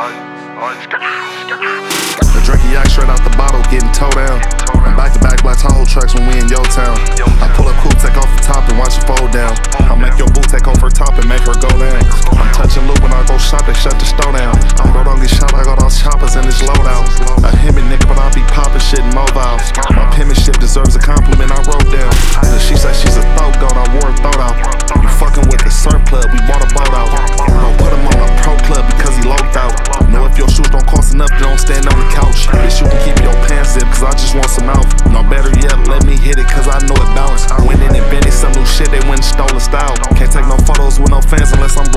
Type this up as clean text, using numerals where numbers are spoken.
The drinky yak straight out the bottle, getting towed down. I'm back-to-back black Tahoe trucks when we in your town. I pull up cool, take off the top and watch it fold down. I'll make your boo take off her top and make her go down. I'm touching loop when I go shop, they shut the store down. Bro, don't get shot, I got all choppers in this loadout. A hemi nigga, but I be popping shit in mobiles. My penmanship deserves a compliment, I wrote down. She said she's a throat goat, I wore a throat out. You fucking with the surf club, we bought a boat out. Don't put him on a pro club because he loped out. Know if your shoes don't cost enough, you don't stand on the couch. Bitch, you can keep your pants zipped, cause I just want some mouth. No, better yet, let me hit it, cause I know it balanced. Went in and invented some new shit, they went and stole the style. Can't take no photos with no fans unless I'm